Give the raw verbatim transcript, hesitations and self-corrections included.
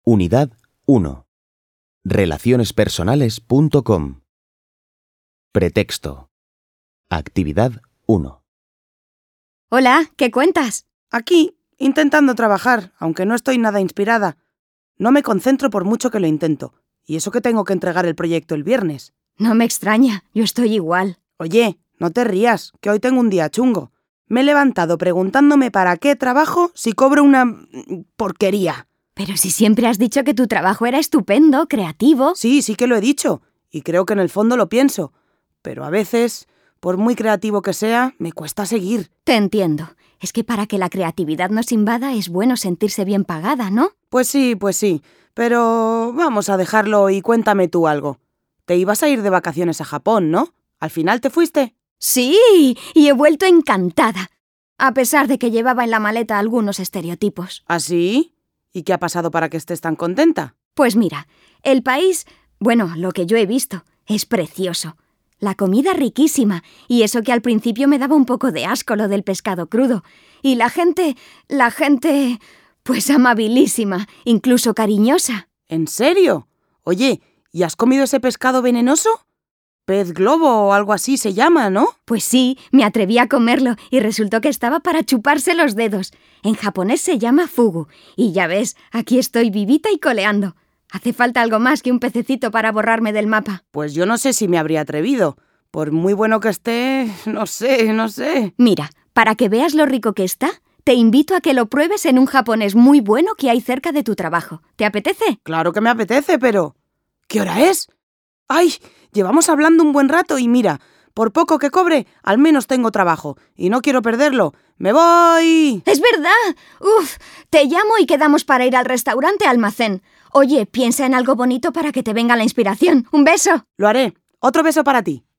Unidad uno. relaciones personales punto com. Pretexto. Actividad uno. Hola, ¿qué cuentas? Aquí, intentando trabajar, aunque no estoy nada inspirada. No me concentro por mucho que lo intento. Y eso que tengo que entregar el proyecto el viernes. No me extraña, yo estoy igual. Oye, no te rías, que hoy tengo un día chungo. Me he levantado preguntándome para qué trabajo si cobro una porquería. Pero si siempre has dicho que tu trabajo era estupendo, creativo. Sí, sí que lo he dicho. Y creo que en el fondo lo pienso. Pero a veces, por muy creativo que sea, me cuesta seguir. Te entiendo. Es que para que la creatividad nos invada es bueno sentirse bien pagada, ¿no? Pues sí, pues sí. Pero vamos a dejarlo y cuéntame tú algo. Te ibas a ir de vacaciones a Japón, ¿no? ¿Al final te fuiste? Sí, y he vuelto encantada. A pesar de que llevaba en la maleta algunos estereotipos. ¿Ah, sí? ¿Y qué ha pasado para que estés tan contenta? Pues mira, el país, bueno, lo que yo he visto, es precioso. La comida riquísima, y eso que al principio me daba un poco de asco lo del pescado crudo. Y la gente, la gente, pues amabilísima, incluso cariñosa. ¿En serio? Oye, ¿y has comido ese pescado venenoso? Pez globo o algo así se llama, ¿no? Pues sí, me atreví a comerlo y resultó que estaba para chuparse los dedos. En japonés se llama fugu, y ya ves, aquí estoy vivita y coleando. Hace falta algo más que un pececito para borrarme del mapa. Pues yo no sé si me habría atrevido. Por muy bueno que esté, no sé, no sé. Mira, para que veas lo rico que está, te invito a que lo pruebes en un japonés muy bueno que hay cerca de tu trabajo. ¿Te apetece? Claro que me apetece, pero... ¿Qué hora es? ¡Ay! Llevamos hablando un buen rato y mira, por poco que cobre, al menos tengo trabajo. Y no quiero perderlo. ¡Me voy! ¡Es verdad! ¡Uf! Te llamo y quedamos para ir al restaurante Almacén. Oye, piensa en algo bonito para que te venga la inspiración. ¡Un beso! Lo haré. Otro beso para ti.